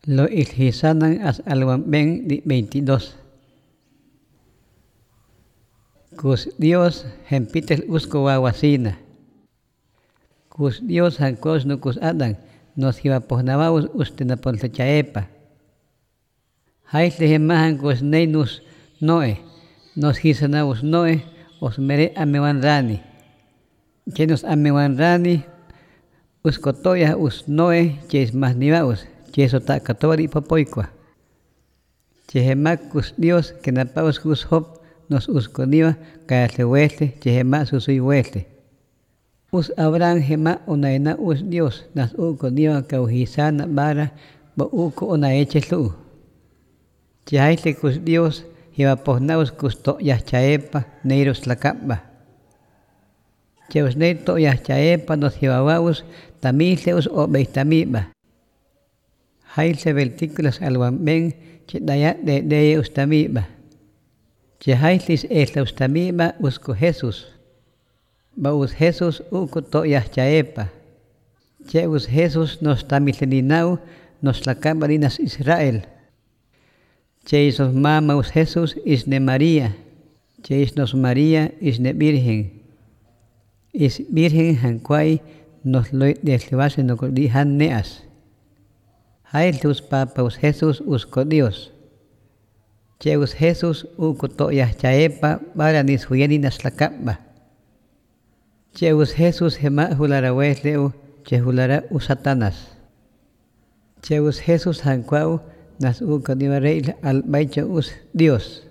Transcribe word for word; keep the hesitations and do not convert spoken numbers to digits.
Lo ilhisanan as alwamben di veintidós. Cus Dios hempitel usco wawasina. Cus Dios hancos no cus adan nos hiwapohnawaus ustinapon chaepa. Haile hemahan cus neinus noe nos hisanawus noe os mere amewan rani. Chenos amewan rani usco toya us noe ches mas niwaus cheso ta katori popoikwa. Chehemak cus Dios que napaus cus hop nos usco niwa kayatle huetle chehemak susui huetle. Us Abraham hema unaina us Dios nas uko niwa kauhisana bara bo uko unaeche lu. Chehaile cus Dios hiwapohnaus cus toyah chaepa neiros tlacapa. Cheus nei toyah chaepa nos hiwawaus tamileus o beitamiba. Haile vertículos alwamben che daya de de ustamiba. Che hailis esla ustamiba usco Jesús. Ba us Jesús uco toyah chaepa. Che us Jesús nos tamileninau nos la camarinas Israel. Che isos mama us Jesús isne María. Che isnos María isne Virgen. Is Virgen hanquai nos lo deslevase no dihan neas. Hailus papa us Jesús usco Dios. Che us Jesús uco toyah chaepa bara nis huyaninas la capa. Che us Jesús hema hulara wesleu che hulara us Satanas. Che us Jesús hanquau nas uco niwareil al baicha us Dios.